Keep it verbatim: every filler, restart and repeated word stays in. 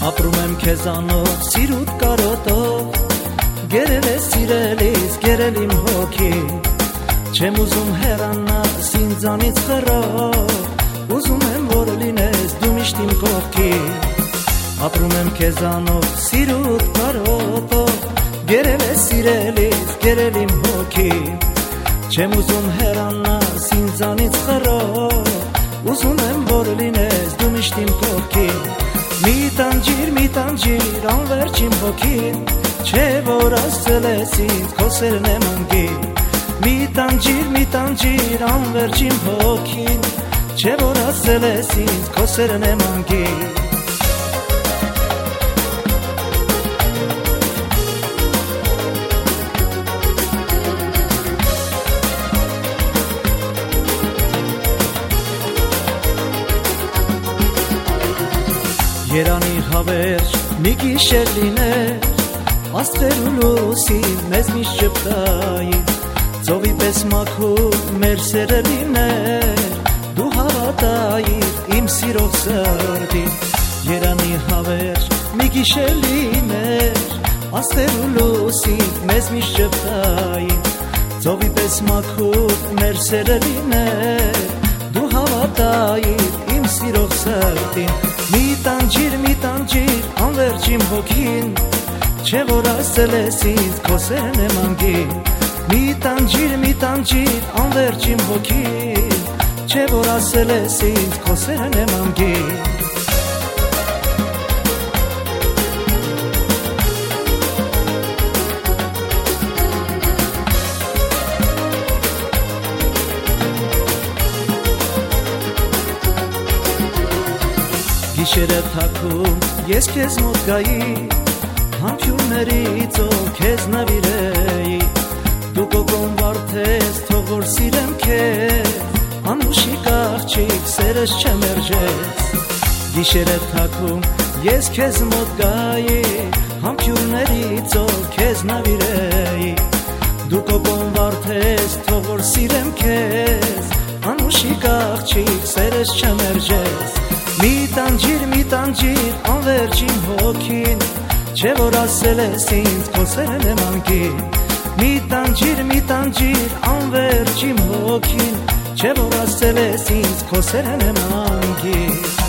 Ապրում եմ քեզանով սիրուտ կարոտով, գերել ես սիրելիս, գերել իմ հոգին, չեմ ուզում հեռանաս ինձանից խռով, ուզում եմ որ լինես դու միշտ իմ կողքին։ Ապրում եմ քեզանով սիրուտ կարոտով, գերել ես սիրելիս, գերել իմ հոգին, չեմ ուզում հեռանաս ինձանից խռով, ուզում եմ որ լինես դու միշտ իմ կողքին։ Մի տանջիր, մի տանջիր անվերջ իմ հոգին, չէ որ ասել ես ինձ քո սերն եմ անգին։ Մի տանջիր, մի տանջիր անվերջ իմ հոգին, չէ որ ասել ես ինձ քո սերն եմ անգին։ Երանի հավերջ մի գիշեր լիներ, աստղեր ու լուսին մեզ միշտ շփթային, ծովի պես մաքուր մեր սերը լիներ, դու հավատայիր իմ սիրով սրտին։ Երանի հավերջ մի գիշեր լիներ, աստղեր ու լուսին մեզ միշտ շփթային, ծովի պես մաքուր մեր սերը լիներ, դու հավատայիր իմ սիրով սրտին։ Մի տանջիր, մի տանջիր անվերջ իմ հոգին, չէ որ ասել ես ինձ քո սերն եմ անգին։ Մի տանջիր, մի տանջիր անվերջ իմ հոգին, չէ որ ասել ես ինձ քո սերն եմ անգին։ Գիշերը թաքում ես քեզ մոտ գայի, համբյուրներից ով քեզ նվիրեի, դու կողոն վարդես թող որ սիրեմ քեզ, անուշիկ աղջիկ սերս չմերջես։ Գիշերը թաքում ես քեզ մոտ գայի, համբյուրներից ով քեզ նվիրեի, դու կողոն վարդես թող որ սիրեմ քեզ, անուշիկ աղջիկ սերս չմերջես։ Մի տանջիր, մի տանջիր անվերջ իմ հոգին, չէ որ ասել ես ինձ քո սերն եմ անգին։ Մի տանջիր, մի տանջիր անվերջ իմ հոգին, չէ որ ասել ես ինձ քո սերն եմ անգին։